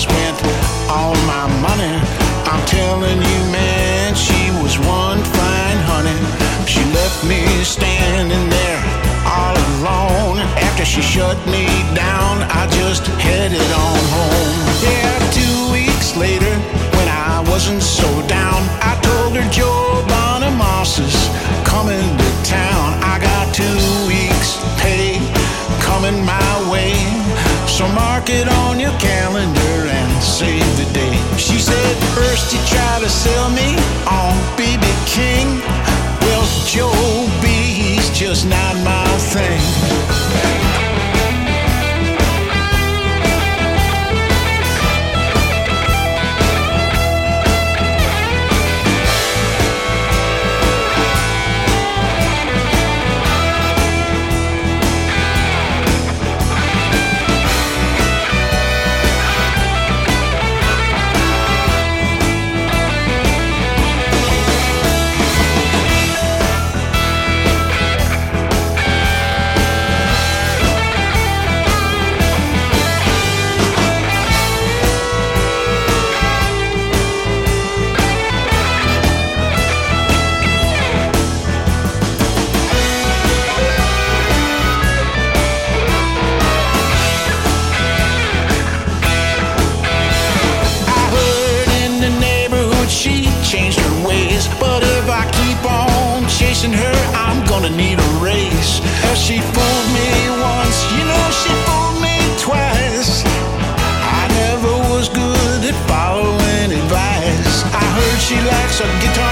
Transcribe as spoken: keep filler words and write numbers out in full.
spent all my money. I'm telling you, man, she was one fine honey. She left me standing there all alone. After she shut me down, I just headed on home. Yeah, two weeks later, when I wasn't so down, I told her Joe Bonamassa is coming to town. I got two weeks pay coming my way, so mark it on your calendar and save the day. She said, first you try to sell me on B B King. Well, Joe B, he's just not my thing. Her, I'm gonna need a raise. She fooled me once, you know she fooled me twice. I never was good at following advice. I heard she likes a guitar